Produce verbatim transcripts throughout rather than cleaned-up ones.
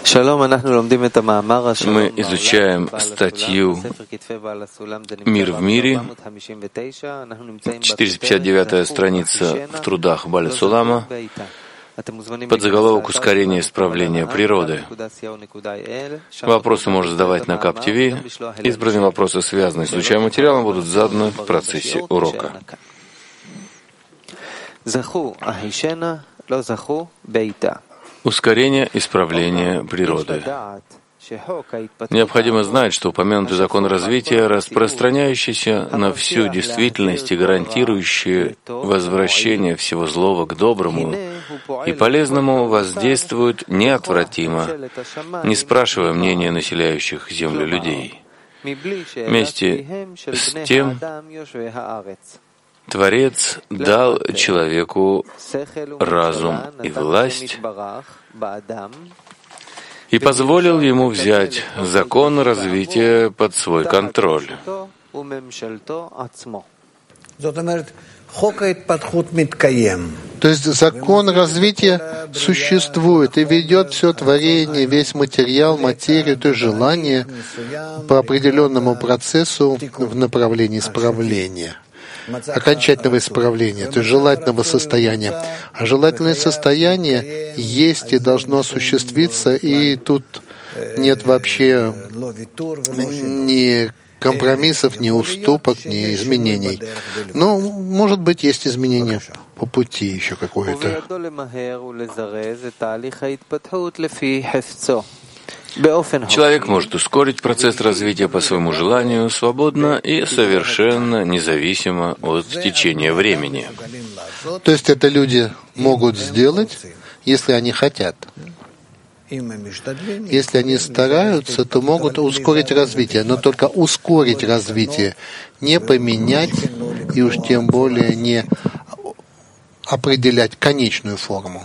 Мы изучаем статью «Мир в мире», четыреста пятьдесят девятая страница в трудах Баля Сулама, под заголовок «Ускорение исправления природы». Вопросы можно задавать на Кап ти ви. Избранные вопросы, связанные с изучаемым материалом, будут заданы в процессе урока. Ускорение исправления природы. Необходимо знать, что упомянутый закон развития, распространяющийся на всю действительность и гарантирующий возвращение всего злого к доброму и полезному, воздействует неотвратимо, не спрашивая мнения населяющих землю людей. Вместе с тем, Творец дал человеку разум и власть и позволил ему взять закон развития под свой контроль. То есть закон развития существует и ведет все творение, весь материал, материю, то есть желание по определенному процессу в направлении исправления, окончательного исправления, то есть желательного состояния. А желательное состояние есть и должно осуществиться, и тут нет вообще ни компромиссов, ни уступок, ни изменений. Но, может быть, есть изменения по пути еще какое-то. Человек может ускорить процесс развития по своему желанию свободно и совершенно независимо от течения времени. То есть это люди могут сделать, если они хотят. Если они стараются, то могут ускорить развитие, но только ускорить развитие, не поменять и уж тем более не определять конечную форму.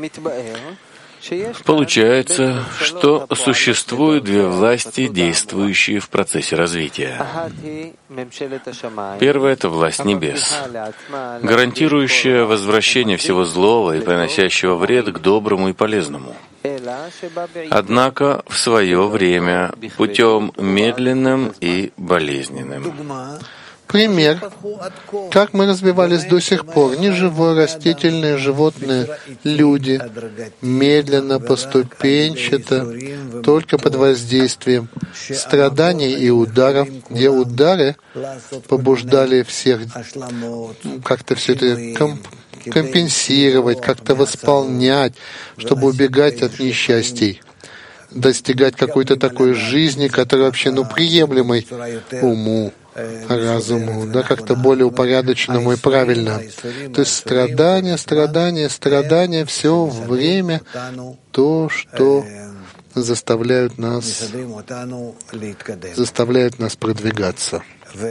Получается, что существуют две власти, действующие в процессе развития. Первая — это власть небес, гарантирующая возвращение всего злого и приносящего вред к доброму и полезному. Однако в свое время путем медленным и болезненным. Пример, как мы развивались до сих пор, неживое, растительное, животное, люди, медленно, поступенчато, только под воздействием страданий и ударов, где удары побуждали всех как-то все это комп компенсировать, как-то восполнять, чтобы убегать от несчастий, достигать какой-то такой жизни, которая вообще ну, приемлемой уму, разуму, да, как-то более упорядоченному и правильно. То есть страдания, страдания, страдания, все время то, что заставляют нас, заставляют нас продвигаться.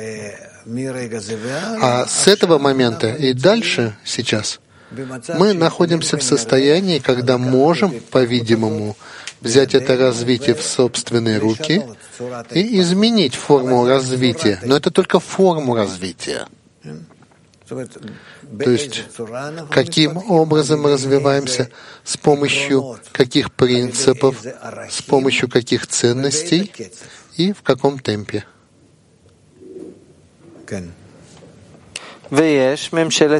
А с этого момента и дальше, сейчас, мы находимся в состоянии, когда можем, по-видимому, взять это развитие в собственные руки и изменить форму развития. Но это только форму развития. То есть, каким образом мы развиваемся, с помощью каких принципов, с помощью каких ценностей и в каком темпе. И есть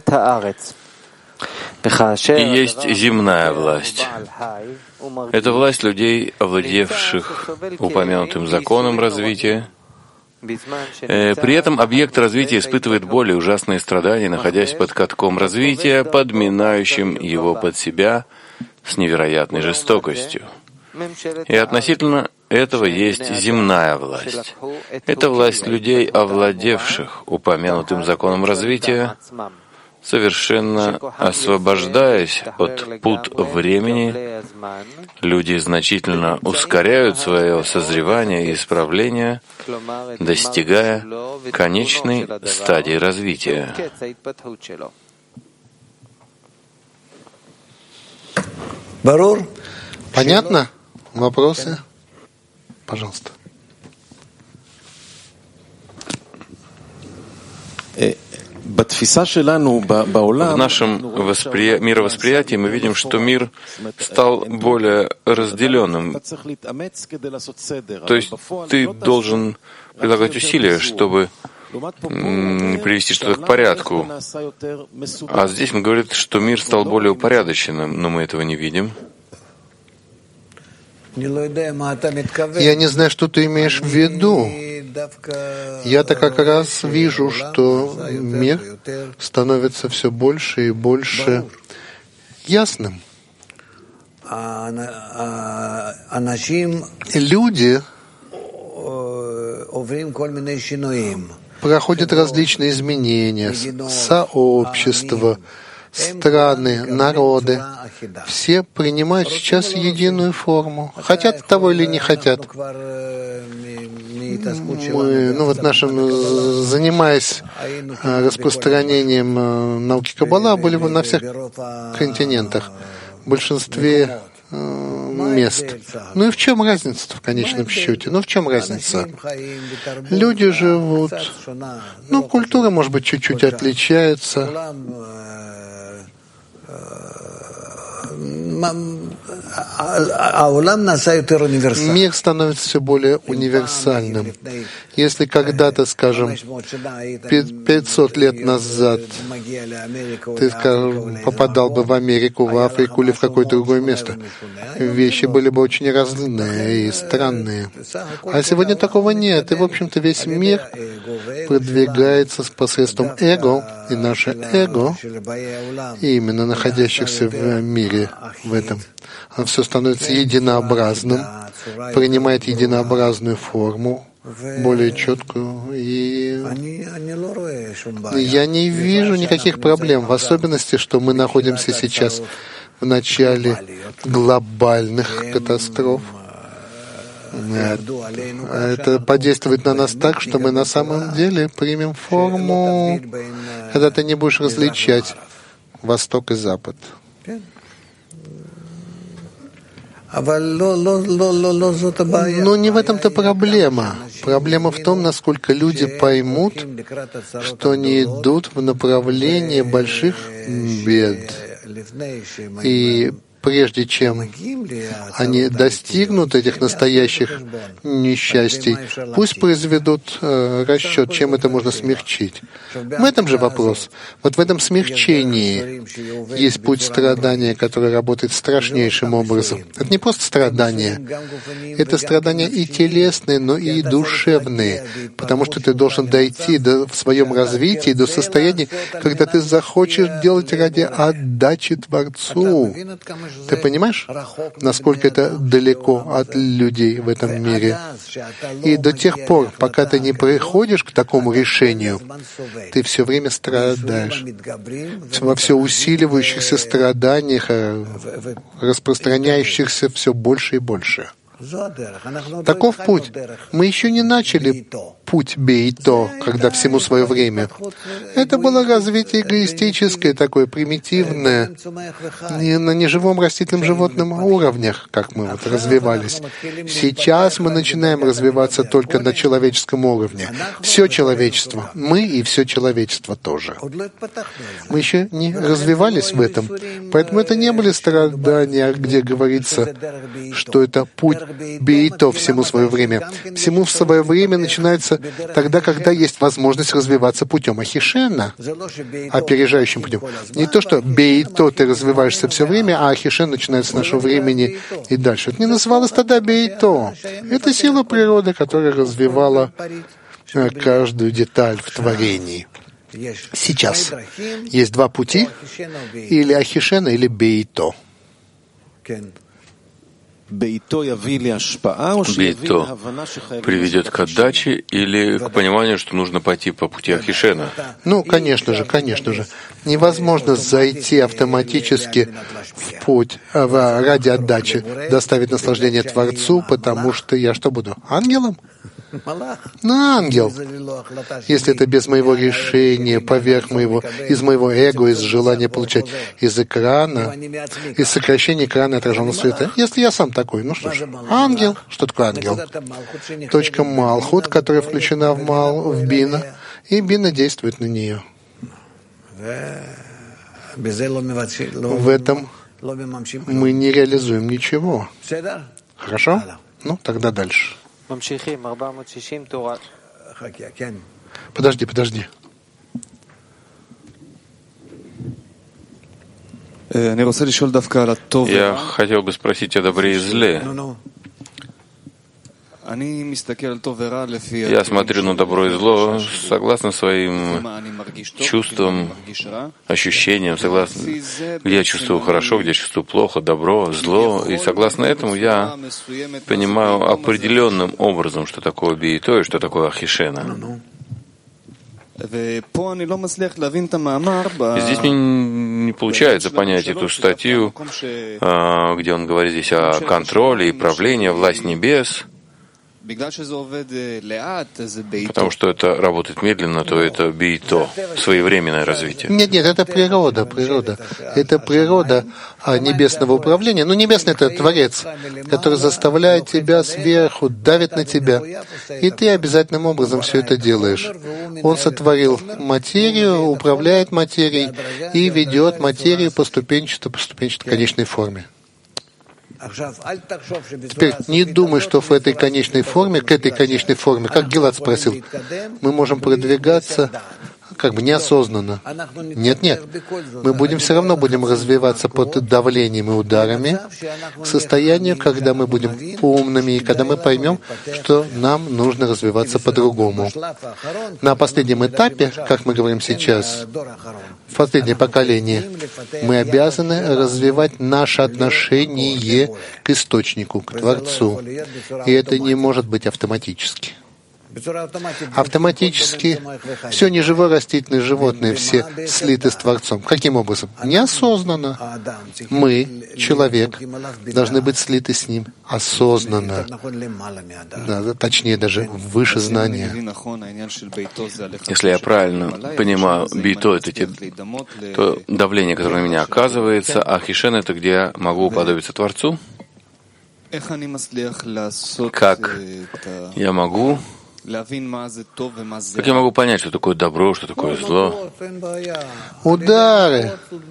земная власть. Это власть людей, овладевших упомянутым законом развития. При этом объект развития испытывает более ужасные страдания, находясь под катком развития, подминающим его под себя с невероятной жестокостью. И относительно этого есть земная власть. Это власть людей, овладевших упомянутым законом развития, совершенно освобождаясь от пут времени, люди значительно ускоряют свое созревание и исправление, достигая конечной стадии развития. Понятно? Вопросы? Пожалуйста. В нашем воспри... мировосприятии мы видим, что мир стал более разделенным. То есть ты должен прилагать усилия, чтобы привести что-то к порядку. А здесь мы говорим, что мир стал более упорядоченным, но мы этого не видим. Я не знаю, что ты имеешь в виду. Я-то как раз вижу, что мир становится все больше и больше ясным. Люди проходят различные изменения, сообщества, страны, народы. Все принимают сейчас единую форму. Хотят того или не хотят. Мы, ну вот нашим, занимаясь распространением науки Каббала, были бы на всех континентах, в большинстве мест. Ну и в чем разница в конечном счете? Ну в чем разница? Люди живут, ну культура, может быть, чуть-чуть отличается. Мир становится все более универсальным. Если когда-то, скажем, пятьсот лет назад ты, скажем, попадал бы в Америку, в Африку или в какое-то другое место, вещи были бы очень разные и странные. А сегодня такого нет. И, в общем-то, весь мир продвигается посредством эго, и наше эго, именно находящихся в мире, в этом, оно все становится единообразным, принимает единообразную форму, более четкую, и я не вижу никаких проблем, в особенности, что мы находимся сейчас в начале глобальных катастроф. Это подействует на нас так, что мы на самом деле примем форму, когда ты не будешь различать Восток и Запад. Но не в этом-то проблема. Проблема в том, насколько люди поймут, что они идут в направлении больших бед. И прежде чем они достигнут этих настоящих несчастий, пусть произведут э, расчет, чем это можно смягчить. В этом же вопрос. Вот в этом смягчении есть путь страдания, который работает страшнейшим образом. Это не просто страдания. Это страдания и телесные, но и душевные. Потому что ты должен дойти до, в своем развитии до состояния, когда ты захочешь делать ради отдачи Творцу. Ты понимаешь, насколько это далеко от людей в этом мире? И до тех пор, пока ты не приходишь к такому решению, ты все время страдаешь. Во все усиливающихся страданиях, распространяющихся все больше и больше. Таков путь. Мы еще не начали путь Бейто, когда всему свое время. Это было развитие эгоистическое, такое примитивное, не на неживом растительном животном уровнях, как мы вот развивались. Сейчас мы начинаем развиваться только на человеческом уровне. Все человечество. Мы и все человечество тоже. Мы еще не развивались в этом. Поэтому это не были страдания, где говорится, что это путь Бейто всему свое время. Всему в свое время начинается тогда, когда есть возможность развиваться путем Ахишена, опережающим путем. Не то, что Бейто ты развиваешься все время, а Ахишен начинается с нашего времени и дальше. Это не называлось тогда Бейто. Это сила природы, которая развивала каждую деталь в творении. Сейчас есть два пути, или Ахишена, или Бейто. Бейто приведет к отдаче или к пониманию, что нужно пойти по пути Ахишена? Ну, конечно же, конечно же. Невозможно зайти автоматически в путь ради отдачи, доставить наслаждение Творцу, потому что я что буду? Ангелом? Ну, ангел. Если это без моего решения, поверх моего, из моего эго, из желания получать из экрана, из сокращения экрана отраженного света. Если я сам такой, ну что ж, ангел. Что такое ангел? Точка Малхут, которая включена в, мал, в Бина, и Бина действует на нее. В этом мы не реализуем ничего. Хорошо? Ну, тогда дальше. Подожди, подожди. Я хотел бы спросить о добре и зле. Я смотрю на добро и зло согласно своим чувствам, ощущениям, согласно, где я чувствую хорошо, где я чувствую плохо, добро, зло. И согласно этому я понимаю определенным образом, что такое биито и что такое ахишена. Здесь мне не получается понять эту статью, где он говорит здесь о контроле и правлении, власть небес. Потому что это работает медленно, то это биито, своевременное развитие. Нет, нет, это природа, природа. Это природа небесного управления. Ну, небесный — это Творец, который заставляет тебя сверху, давит на тебя. И ты обязательным образом все это делаешь. Он сотворил материю, управляет материей и ведет материю поступенчато, поступенчато, в конечной форме. Теперь не думай, что в этой конечной форме, к этой конечной форме, как Гилад спросил, мы можем продвигаться как бы неосознанно. Нет, нет. Мы будем все равно будем развиваться под давлением и ударами к состоянию, когда мы будем умными и когда мы поймем, что нам нужно развиваться по-другому. На последнем этапе, как мы говорим сейчас, в последнее поколение, мы обязаны развивать наше отношение к источнику, к Творцу. И это не может быть автоматически. Автоматически все неживое, растительное, животное, все слиты с Творцом. Каким образом? Неосознанно. Мы, человек, должны быть слиты с Ним осознанно. Да, точнее, даже выше знания. Если я правильно понимаю, биито — это те, то давление, которое на меня оказывается, а хишен — это где я могу уподобиться Творцу. Как я могу Как я могу понять, что такое добро, что такое зло? Удары.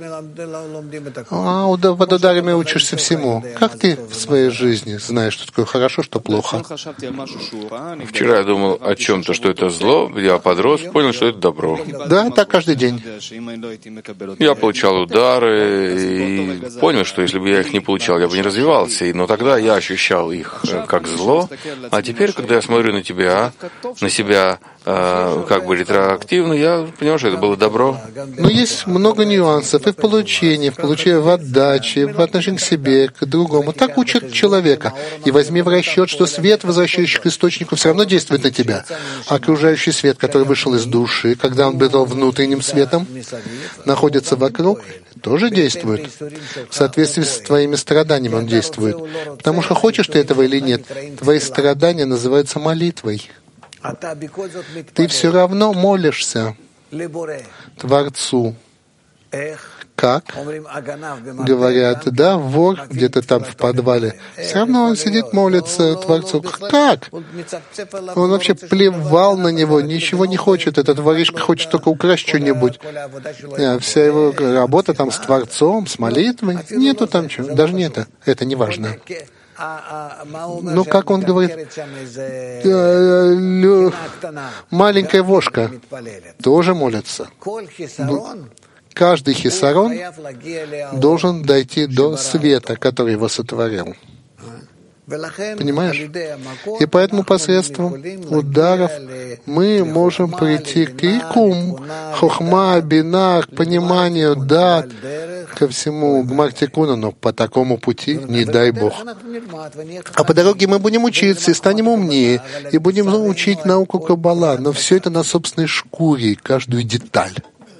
А, удар, под ударами учишься всему. Как ты в своей жизни знаешь, что такое хорошо, что плохо? Вчера я думал о чем-то, что это зло, я подрос, понял, что это добро. Да, так каждый день. Я получал удары и понял, что если бы я их не получал, я бы не развивался. Но тогда я ощущал их как зло. А теперь, когда я смотрю на тебя, на себя э, как бы ретроактивно, я понимаю, что это было добро. Но есть много нюансов и в получении, в получении, в отдаче, в отношении к себе, к другому. Так учат человека. И возьми в расчет, что свет, возвращающий к источнику, все равно действует на тебя. Окружающий свет, который вышел из души, когда он был внутренним светом, находится вокруг, тоже действует. В соответствии с твоими страданиями он действует. Потому что хочешь ты этого или нет, твои страдания называются молитвой. Ты все равно молишься Творцу. Как? Говорят, да, вор где-то там в подвале. Все равно он сидит, молится Творцу. Как? Он вообще плевал на него, ничего не хочет. Этот воришка хочет только украсть что-нибудь. Вся его работа там с Творцом, с молитвой. Нету там чего. Даже не это. Это не важно. Ну, как он говорит, маленькая вошка тоже молится. Каждый хисарон должен дойти до света, который его сотворил. Понимаешь? И поэтому посредством ударов мы можем прийти к икум, хохма, бина, к пониманию, да, ко всему, к мартикуну, но по такому пути, не дай Бог. А по дороге мы будем учиться и станем умнее, и будем учить науку Каббала, но все это на собственной шкуре, каждую деталь.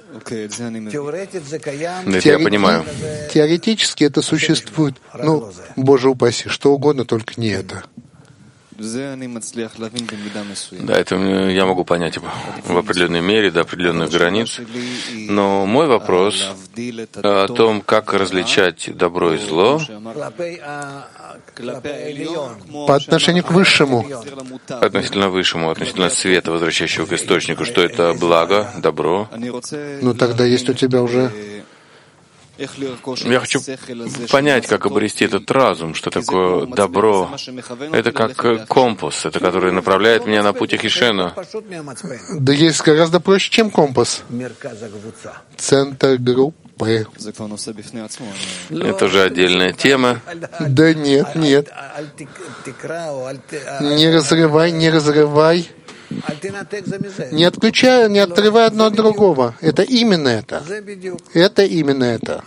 Это я понимаю. Теоретически это существует. Ну, Боже упаси, что угодно, только не это. Да, это я могу понять в определенной мере, до определенных границ. Но мой вопрос о том, как различать добро и зло по отношению к высшему, относительно высшему, относительно света, возвращающего к источнику, что это благо, добро. Ну тогда есть у тебя уже... Я хочу понять, как обрести этот разум, что такое добро. Это как компас, это который направляет меня на путь Ахишена. Да есть гораздо проще, чем компас. Центр группы. Это уже отдельная тема. Да нет, нет. Не разрывай, не разрывай. Не отключая, не отрывая одно от другого. Это именно это. Это именно это.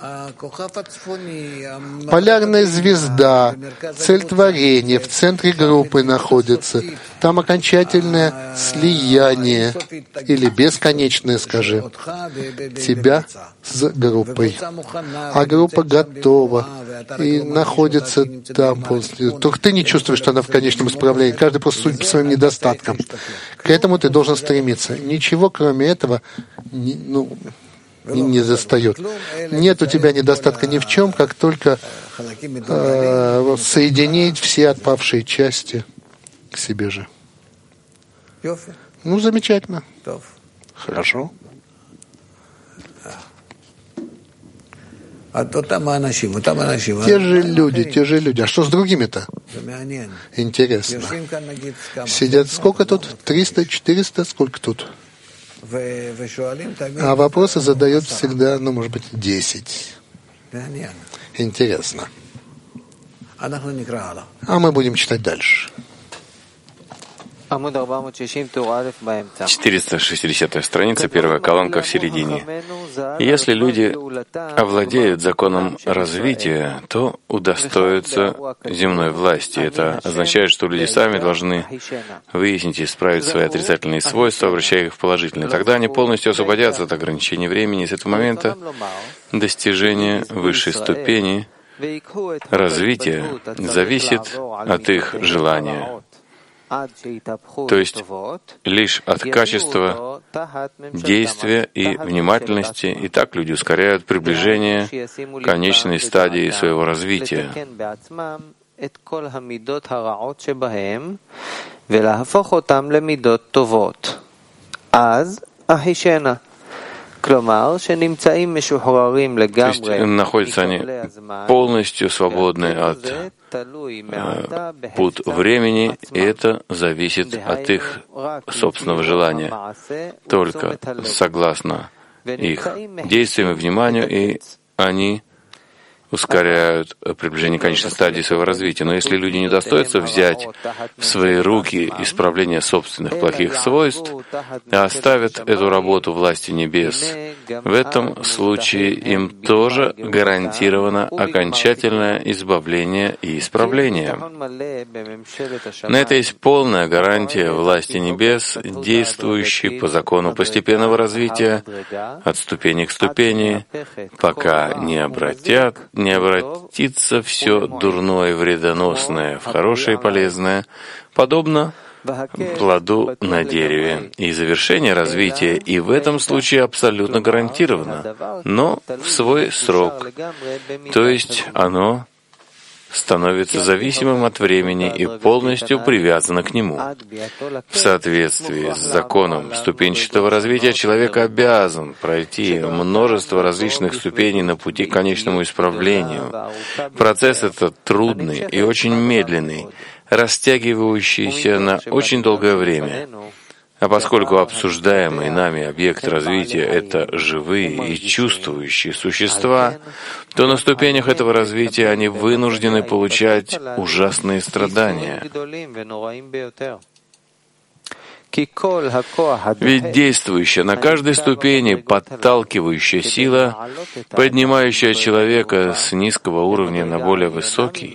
Полярная звезда, цель творения в центре группы находится. Там окончательное слияние, или бесконечное, скажи, тебя с группой. А группа готова и находится там после. Только ты не чувствуешь, что она в конечном исправлении. Каждый просто судит по своим недостаткам. К этому ты должен стремиться. Ничего, кроме этого, не, ну, не, не застает. Нет у тебя недостатка ни в чем, как только э, соединить все отпавшие части к себе же. Ну, замечательно. Хорошо. Те же люди, те же люди. А что с другими-то? Интересно. Сидят сколько тут? триста, четыреста? Сколько тут? А вопросы задают всегда, ну, может быть, десять. Интересно. А мы будем читать дальше. четыреста шестидесятая страница, первая колонка в середине. Если люди овладеют законом развития, то удостоятся земной власти. Это означает, что люди сами должны выяснить и исправить свои отрицательные свойства, обращая их в положительные. Тогда они полностью освободятся от ограничений времени. С этого момента достижение высшей ступени развития зависит от их желания. То есть лишь от качества действия и внимательности, и так люди ускоряют приближение к конечной стадии своего развития. То есть находятся они полностью свободны от э, пут времени, и это зависит от их собственного желания, только согласно их действиям и вниманию, и они ускоряют приближение к конечной стадии своего развития. Но если люди не удостоятся взять в свои руки исправление собственных плохих свойств, а оставят эту работу власти небес, в этом случае им тоже гарантировано окончательное избавление и исправление. На это есть полная гарантия власти небес, действующей по закону постепенного развития от ступени к ступени, пока не обратят не обратится все дурное и вредоносное в хорошее и полезное, подобно плоду на дереве. И завершение развития и в этом случае абсолютно гарантировано, но в свой срок. То есть оно становится зависимым от времени и полностью привязано к нему. В соответствии с законом ступенчатого развития человек обязан пройти множество различных ступеней на пути к конечному исправлению. Процесс этот трудный и очень медленный, растягивающийся на очень долгое время. А поскольку обсуждаемые нами объекты развития — это живые и чувствующие существа, то на ступенях этого развития они вынуждены получать ужасные страдания. Ведь действующая на каждой ступени подталкивающая сила, поднимающая человека с низкого уровня на более высокий,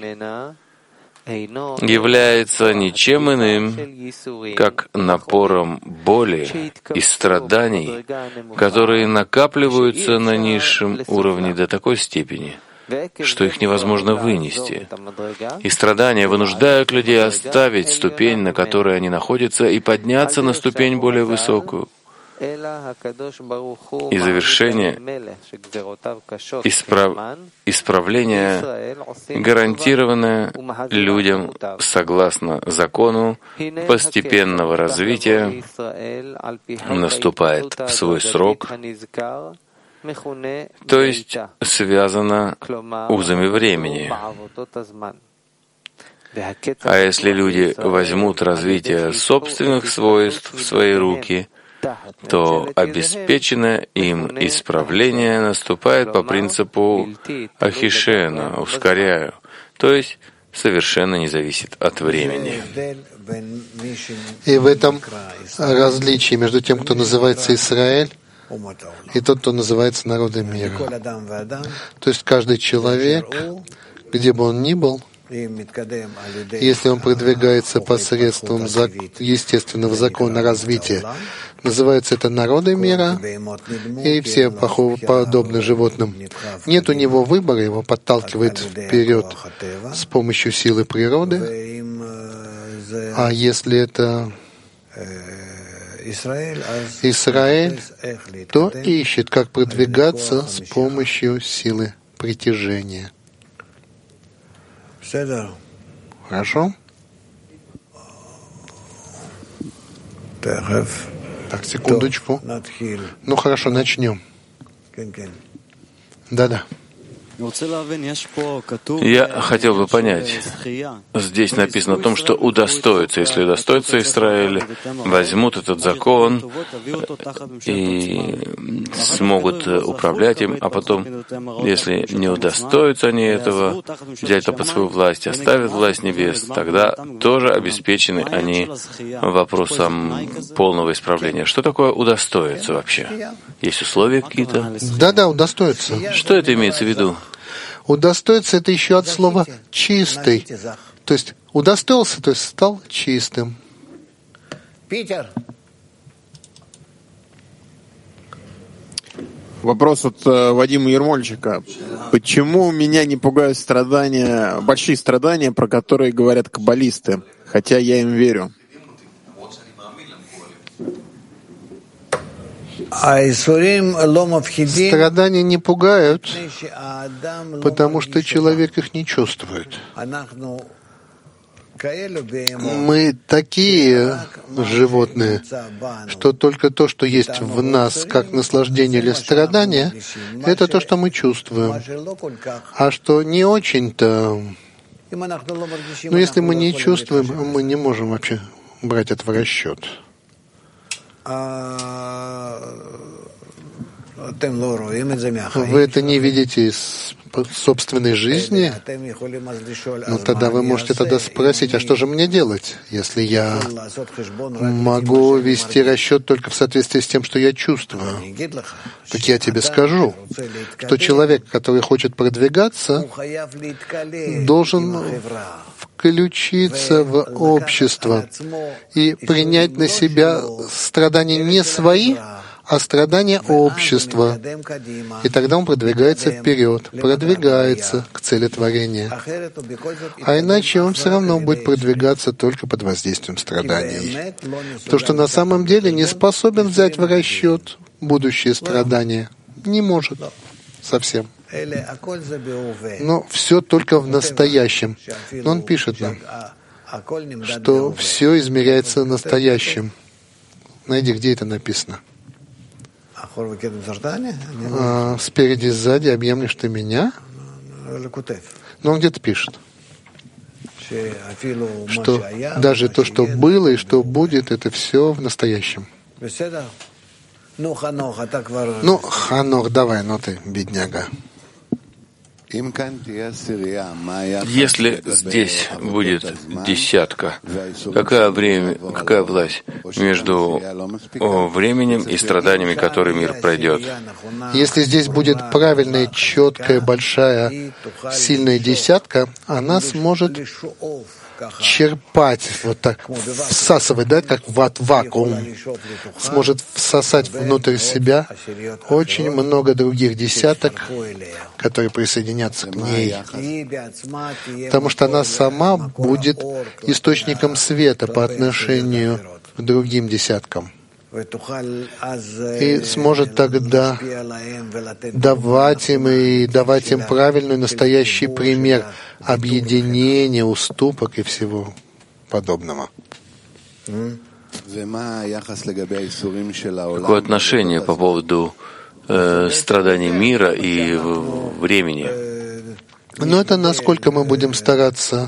является ничем иным, как напором боли и страданий, которые накапливаются на низшем уровне до такой степени, что их невозможно вынести. И страдания вынуждают людей оставить ступень, на которой они находятся, и подняться на ступень более высокую. И завершение исправ... исправление, гарантированное людям согласно закону постепенного развития, наступает в свой срок, то есть связано узами времени. А если люди возьмут развитие собственных свойств в свои руки, то обеспеченное им исправление наступает по принципу ахишена, ускоряю, то есть совершенно не зависит от времени. И в этом различие между тем, кто называется Израиль, и тот, кто называется народом мира. То есть каждый человек, где бы он ни был, если он продвигается посредством естественного закона развития, называется это народы мира, и все подобны животным. Нет у него выбора, его подталкивает вперед с помощью силы природы. А если это Израиль, то ищет, как продвигаться с помощью силы притяжения. Хорошо? Так, секундочку. Ну хорошо, начнем. Да-да. Я хотел бы понять, здесь написано о том, что удостоится, если удостоится Израиль, возьмут этот закон и смогут управлять им, а потом, если не удостоятся они этого, взять это под свою власть, оставят власть небес, тогда тоже обеспечены они вопросом полного исправления. Что такое удостоиться вообще? Есть условия какие-то? Да-да, удостоиться. Что это имеется в виду? Удостоиться — это еще от слова «чистый». То есть удостоился, то есть стал чистым. Питер. Вопрос от э, Вадима Ермольчика. Почему меня не пугают страдания, большие страдания, про которые говорят каббалисты, хотя я им верю? Страдания не пугают, потому что человек их не чувствует. Мы такие животные, что только то, что есть в нас, как наслаждение или страдание, это то, что мы чувствуем. А что не очень-то... Но если мы не чувствуем, мы не можем вообще брать это в расчет. Вы это не видите из собственной жизни? Ну, тогда вы можете тогда спросить, а что же мне делать, если я могу вести расчет только в соответствии с тем, что я чувствую? Так я тебе скажу, что человек, который хочет продвигаться, должен включиться в общество и принять на себя страдания не свои, а страдания общества. И тогда он продвигается вперед, продвигается к цели творения. А иначе он все равно будет продвигаться только под воздействием страданий. То, что на самом деле не способен взять в расчет будущие страдания, не может совсем. Но все только в настоящем. Но он пишет нам, что все измеряется настоящим. Найди, где это написано. А, спереди, сзади объемлешь ты меня. Но он где-то пишет, что даже то, что было и что будет, это все в настоящем. Ну, Ханох, давай, ну ты, бедняга. Если здесь будет десятка, какая, время, какая власть между временем и страданиями, которые мир пройдет? Если здесь будет правильная, четкая, большая, сильная десятка, она сможет черпать, вот так, всасывать, да, как в вакуум, сможет всосать внутрь себя очень много других десяток, которые присоединятся к ней, потому что она сама будет источником света по отношению к другим десяткам. И сможет тогда давать им и давать им правильный, настоящий пример объединения, уступок и всего подобного. Какое отношение по поводу э, страданий мира и времени? Но это насколько мы будем стараться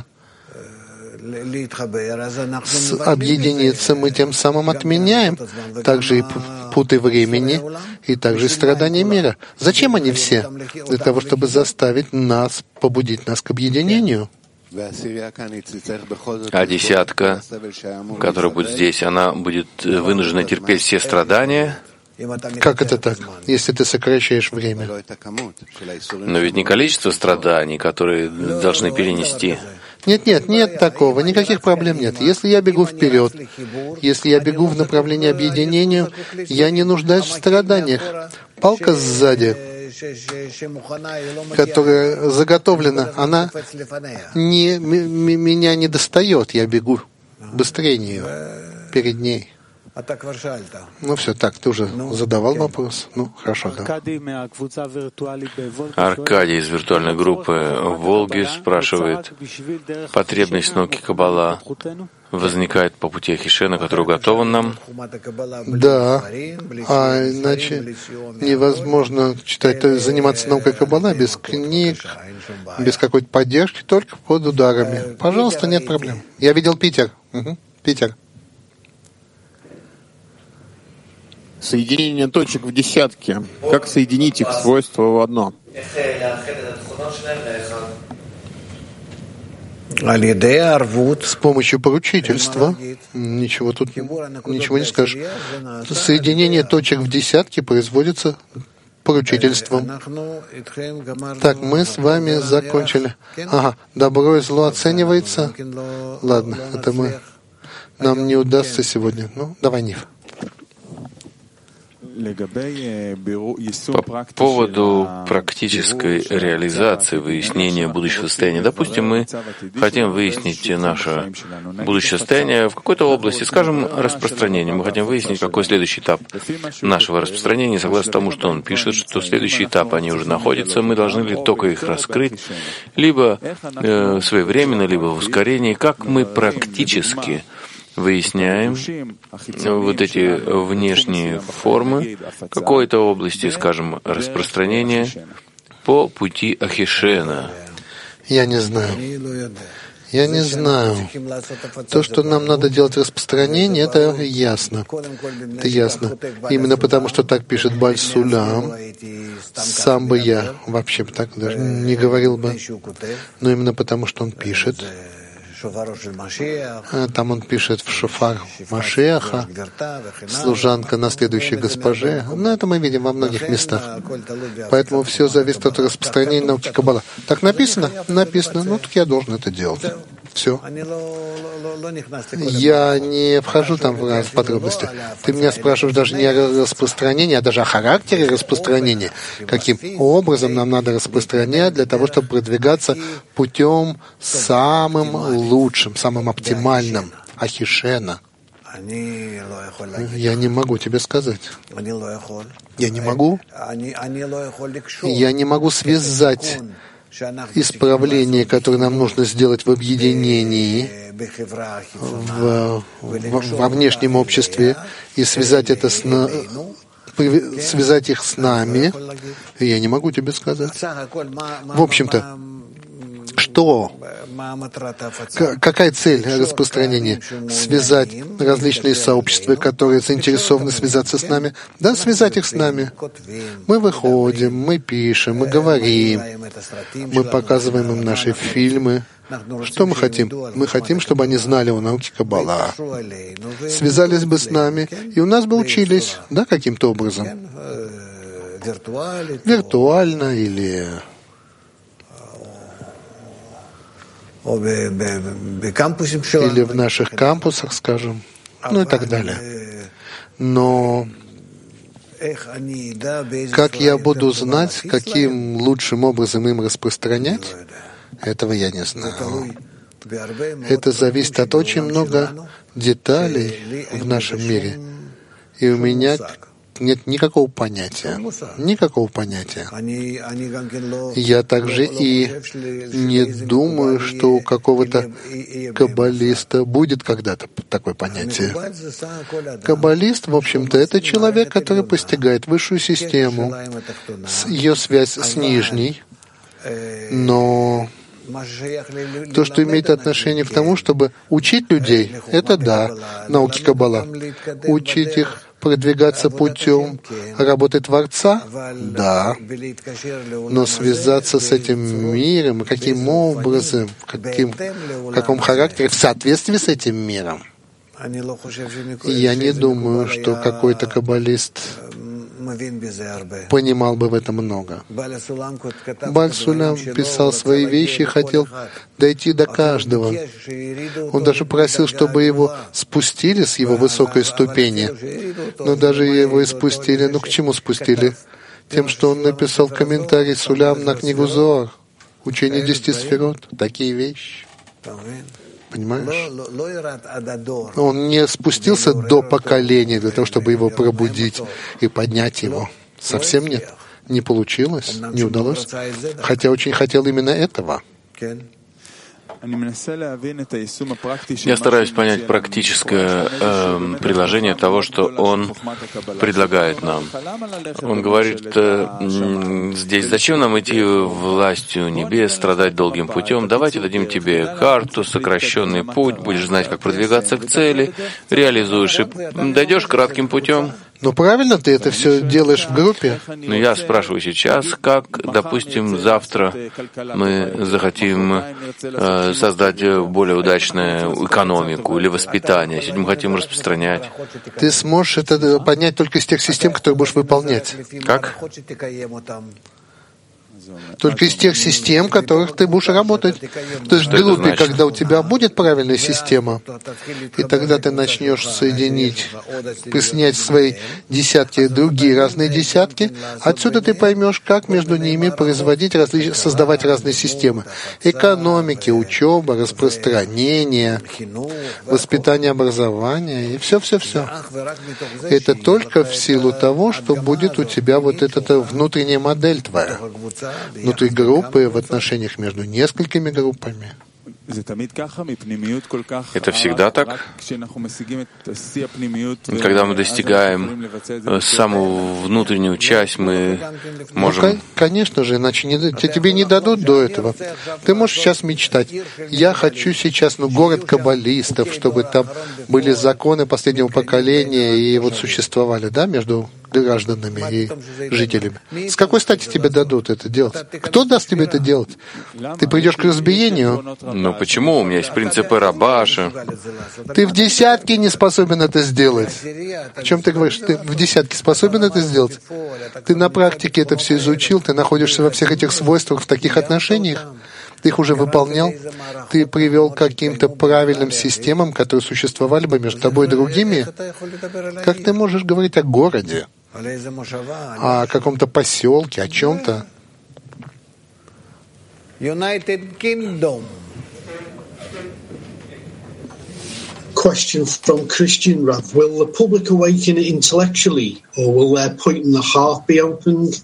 объединиться, мы тем самым отменяем также и путы времени, и также и страдания мира. Зачем они все? Для того, чтобы заставить нас, побудить нас к объединению. А десятка, которая будет здесь, она будет вынуждена терпеть все страдания? Как это так, если ты сокращаешь время? Но ведь не количество страданий, которые должны перенести. Нет, нет, нет такого, никаких проблем нет. Если я бегу вперед, если я бегу в направлении объединения, я не нуждаюсь в страданиях. Палка сзади, которая заготовлена, она не, м- меня не достает, я бегу быстрее нее, перед ней. Ну все, так, ты уже задавал вопрос? Ну, хорошо, да. Аркадий из виртуальной группы Волги спрашивает, потребность науки Каббала возникает по пути Ахишена, который уготован нам? Да, а иначе невозможно читать, заниматься наукой Каббала без книг, без какой-то поддержки, только под ударами. Пожалуйста, нет проблем. Я видел Питер. Угу. Питер. Соединение точек в десятке. Как соединить их свойства в одно? С помощью поручительства. Ничего тут, ничего не скажешь. Соединение точек в десятке производится поручительством. Так, мы с вами закончили. Ага, добро и зло оценивается. Ладно, это мы. Нам не удастся сегодня. Ну, давай, Нив. По поводу практической реализации, выяснения будущего состояния. Допустим, мы хотим выяснить наше будущее состояние в какой-то области, скажем, распространение. Мы хотим выяснить, какой следующий этап нашего распространения. Согласно тому, что он пишет, что следующий этап, они уже находятся, мы должны ли только их раскрыть, либо э, своевременно, либо в ускорении. Как мы практически выясняем вот эти внешние формы какой-то области, скажем, распространения по пути Ахишена. Я не знаю. Я не знаю. То, что нам надо делать распространение, это ясно. Это ясно. Именно потому, что так пишет Баль Сулам. Сам бы я вообще так даже не говорил бы. Но именно потому, что он пишет. Там он пишет в шофар Машиаха, служанка наследующей госпоже. Но это мы видим во многих местах. Поэтому все зависит от распространения науки Каббала. Так написано? Написано. Ну, так я должен это делать. Все. Я не вхожу там в подробности. Ты меня спрашиваешь даже не о распространении, а даже о характере распространения. Каким образом нам надо распространять для того, чтобы продвигаться путем самым лучшим, самым оптимальным Ахишена. Я не могу тебе сказать. Я не могу. Я не могу связать исправление, которое нам нужно сделать в объединении, в, в, во внешнем обществе, и связать это с на, связать их с нами, я не могу тебе сказать. В общем-то, что? Какая цель распространения? Связать различные сообщества, которые заинтересованы связаться с нами? Да, связать их с нами. Мы выходим, мы пишем, мы говорим, мы показываем им наши фильмы. Что мы хотим? Мы хотим, чтобы они знали о науке Каббала, связались бы с нами, и у нас бы учились, да, каким-то образом. Виртуально или или в наших кампусах, скажем, ну и так далее. Но как я буду знать, каким лучшим образом им распространять, этого я не знаю. Это зависит от очень много деталей в нашем мире. И у меня нет никакого понятия. Никакого понятия. Я также и не думаю, что у какого-то каббалиста будет когда-то такое понятие. Каббалист, в общем-то, это человек, который постигает высшую систему, ее связь с нижней, но то, что имеет отношение к тому, чтобы учить людей, это да, науки Каббала. Учить их продвигаться путем работы Творца? Да. Но связаться с этим миром, каким образом, каким, в каком характере, в соответствии с этим миром? Я не думаю, что какой-то каббалист понимал бы в этом много. Бааль Сулам писал свои вещи и хотел дойти до каждого. Он даже просил, чтобы его спустили с его высокой ступени. Но даже его и спустили. Ну, к чему спустили? Тем, что он написал комментарий Сулям на книгу Зоар, учение десяти сферот. Такие вещи. Понимаешь? Он не спустился до поколения для того, чтобы его пробудить и поднять его. Совсем нет. Не получилось, не удалось. Хотя очень хотел именно этого. Я стараюсь понять практическое э, приложение того, что он предлагает нам. Он говорит, э, здесь зачем нам идти властью небес, страдать долгим путем? Давайте дадим тебе карту, сокращенный путь, будешь знать, как продвигаться к цели, реализуешь и дойдешь кратким путем. Ну правильно ты это все делаешь в группе? Но я спрашиваю сейчас, как, допустим, завтра мы захотим э, создать более удачную экономику или воспитание, если мы хотим распространять. Ты сможешь это поднять только из тех систем, которые будешь выполнять. Как? Только из тех систем, в которых ты будешь работать. То есть в группе, когда у тебя будет правильная система, и тогда ты начнешь соединить, присоединять свои десятки, другие разные десятки, отсюда ты поймешь, как между ними производить, различ... создавать разные системы. Экономики, учеба, распространение, воспитание, образование, и все-все-все. Это только в силу того, что будет у тебя вот эта внутренняя модель твоя. Внутри группы, в отношениях между несколькими группами. Это всегда так? Когда мы достигаем самую внутреннюю часть, мы можем... Ну, конечно же, иначе не, тебе не дадут до этого. Ты можешь сейчас мечтать. Я хочу сейчас, ну, город каббалистов, чтобы там были законы последнего поколения и вот существовали, да, между гражданами и жителями. С какой стати тебе дадут это делать? Кто даст тебе это делать? Ты придешь к разбиению? Ну почему? У меня есть принципы Рабаша. Ты в десятке не способен это сделать. О чем ты говоришь? Ты в десятке способен это сделать? Ты на практике это все изучил, ты находишься во всех этих свойствах, в таких отношениях. Ты их уже выполнял, ты привел к каким-то правильным системам, которые существовали бы между тобой и другими. Как ты можешь говорить о городе, о каком-то поселке, о чем-то? United Kingdom. Question from Christian Rav. Will the public awaken intellectually, or will their point in the heart be opened?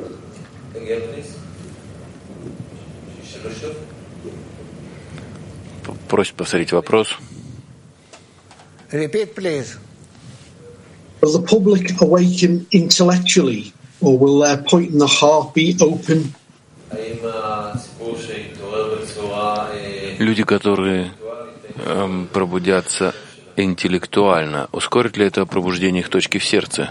Просит повторить вопрос. Repeat, please. Will the public awaken intellectually, or will their point in the heart be open? Люди, которые эм, пробудятся интеллектуально, ускорит ли это пробуждение их точки в сердце?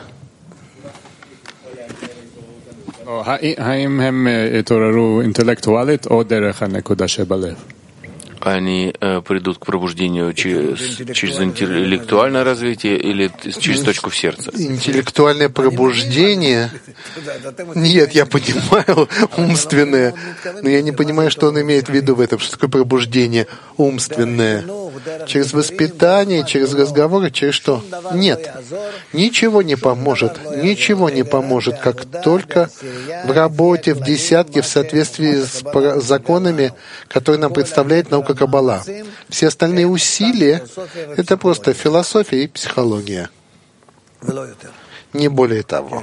они э, придут к пробуждению через, через интеллектуальное развитие или через точку в сердце? Интеллектуальное пробуждение? Нет, я понимаю умственное, но я не понимаю, что он имеет в виду в этом. Что такое пробуждение умственное? Через воспитание, через разговоры, через что? Нет. Ничего не поможет. Ничего не поможет, как только в работе, в десятке, в соответствии с законами, которые нам представляет наука Каббала. Все остальные усилия — это просто философия и психология. Не более того.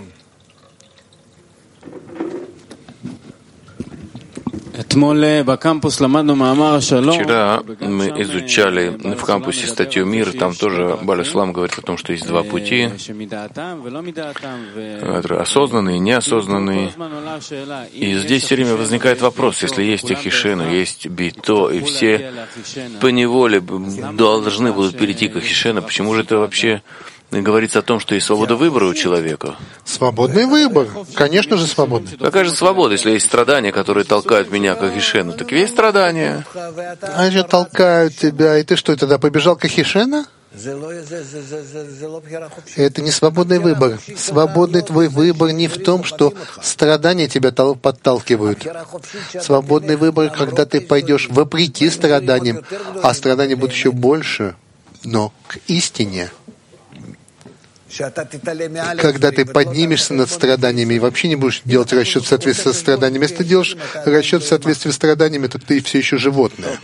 Вчера мы изучали в кампусе статью «Мир», там тоже Бааль Сулам говорит о том, что есть два пути, осознанный и неосознанный. И здесь все время возникает вопрос, если есть Ахишену, есть Бито, и все поневоле должны будут перейти к Ахишену, почему же это вообще говорится о том, что есть свобода выбора у человека? Свободный выбор. Конечно же, свободный. Какая же свобода, если есть страдания, которые толкают меня к Ахишену? Так есть страдания. Они же толкают тебя, и ты что, тогда побежал к Ахишену? Это не свободный выбор. Свободный твой выбор не в том, что страдания тебя подталкивают. Свободный выбор, когда ты пойдешь вопреки страданиям, а страдания будут еще больше, но к истине. Когда ты поднимешься над страданиями и вообще не будешь делать расчет в соответствии со страданиями, если ты делаешь расчет в соответствии с страданиями, то ты все еще животное.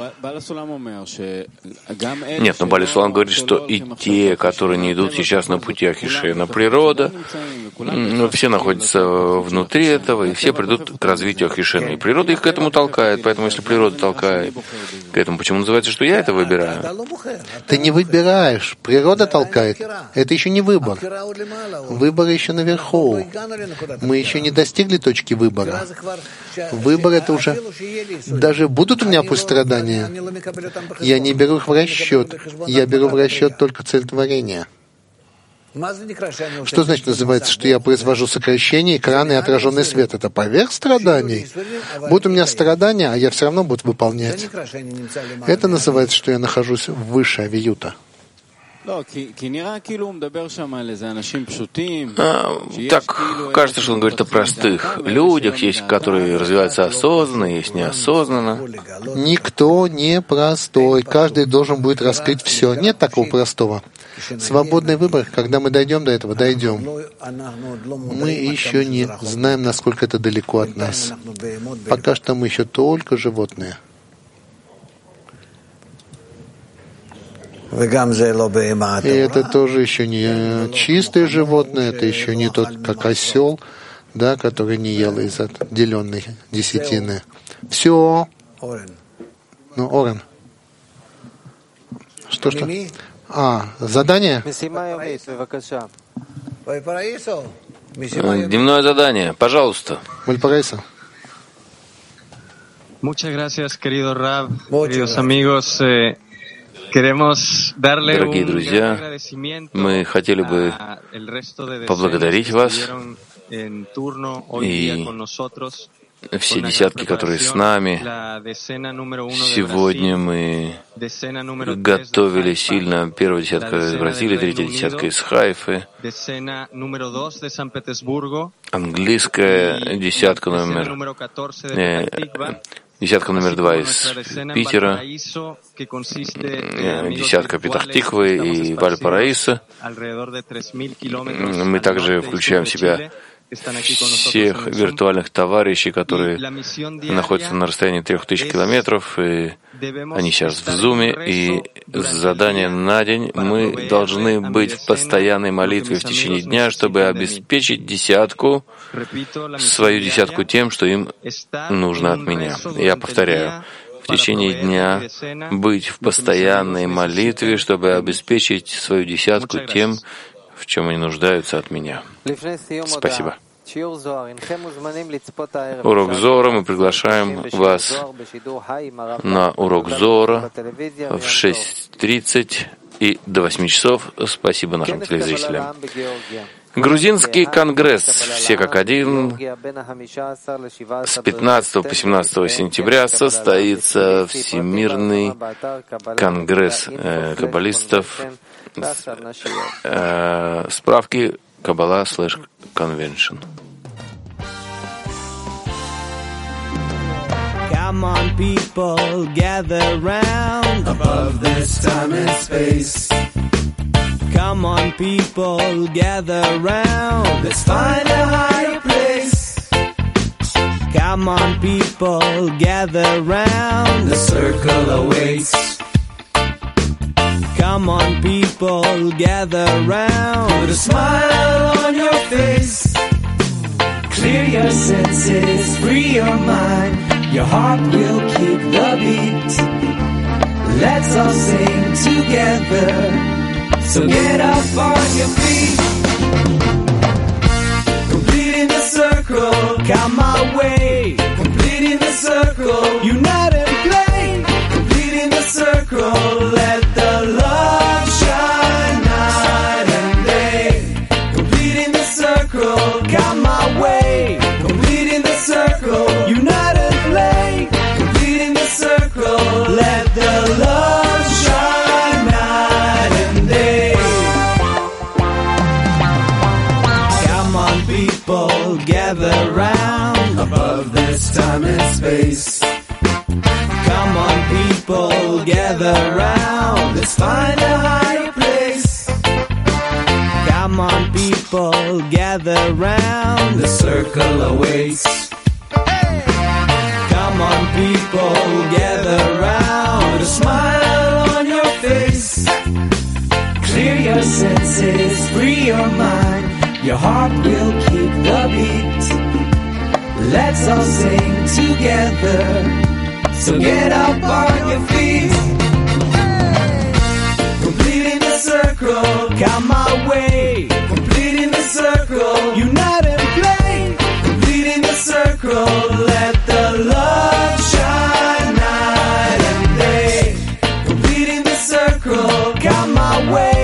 Нет, но Бааль Сулам говорит, что и те, которые не идут сейчас на пути Ахишена, природа, ну, все находятся внутри этого, и все придут к развитию Ахишена. И природа их к этому толкает, поэтому если природа толкает к этому, почему называется, что я это выбираю? Ты не выбираешь, природа толкает. Это еще не выбор. Выбор еще наверху. Мы еще не достигли точки выбора. Выбор — это уже... Даже будут у меня пусть страдания, я не беру их в расчет. Я беру в расчет только цель творения. Что значит называется, что я произвожу сокращение экрана и отраженный свет? Это поверх страданий. Будут у меня страдания, а я все равно буду выполнять. Это называется, что я нахожусь выше авиюта. А, так, кажется, что он говорит о простых людях, есть, которые развиваются осознанно, есть неосознанно. Никто не простой. Каждый должен будет раскрыть все. Нет такого простого. Свободный выбор, когда мы дойдем до этого, дойдем. Мы еще не знаем, насколько это далеко от нас. Пока что мы еще только животные. И это тоже еще не чистое животное, это еще не тот, как осел, да, который не ел из отделенной десятины. Все. Ну, Орен. Что, что? А, задание? Дневное задание, пожалуйста. Вальпараисо. Muchas gracias, querido Rab, queridos amigos. Дорогие друзья, мы хотели бы поблагодарить вас и все десятки, которые с нами. Сегодня мы готовили сильно первая десятка из Бразилии, третья десятка из Хайфы, английская десятка номер э, десятка номер два из Питера, десятка Петах-Тиквы и Вальпараисо. Мы также включаем в себя всех виртуальных товарищей, которые находятся на расстоянии трех тысяч километров, и они сейчас в Зуме, и задание на день мы должны быть в постоянной молитве в течение дня, чтобы обеспечить десятку, свою десятку тем, что им нужно от меня. Я повторяю, в течение дня быть в постоянной молитве, чтобы обеспечить свою десятку тем, в чем они нуждаются от меня. Спасибо. Урок Зора. Мы приглашаем вас на урок Зора в шесть тридцать и до восьми часов. Спасибо нашим телезрителям. Грузинский конгресс «Все как один» с пятнадцатого по семнадцатое сентября состоится Всемирный конгресс э, каббалистов. Э, справки Kabbalah слэш Convention. Come on, people, gather round above this time and space. Come on, people, gather round. Let's find a higher place. Come on, people, gather round. The circle awaits. Come on, people, gather round. Put a smile on your face. Clear your senses, free your mind. Your heart will keep the beat. Let's all sing together. So get up on your feet. Completing the circle, come my way. Completing the circle, unite and play. Completing the circle, let the love shine night and day. Completing the circle, come my way. Completing the circle, unite and play. Completing the circle, let the love shine night and day. Come on, people, gather round above this time and space. Come on, people, gather round. Let's find a higher place. Come on, people, gather round. The circle awaits. Come on, people, gather round. A smile on your face. Clear your senses, free your mind. Your heart will keep the beat. Let's all sing together. So get up on your feet. Completing the circle, come my way. Completing the circle, unite and play. Completing the circle, let the love shine night and day. Completing the circle, come my way.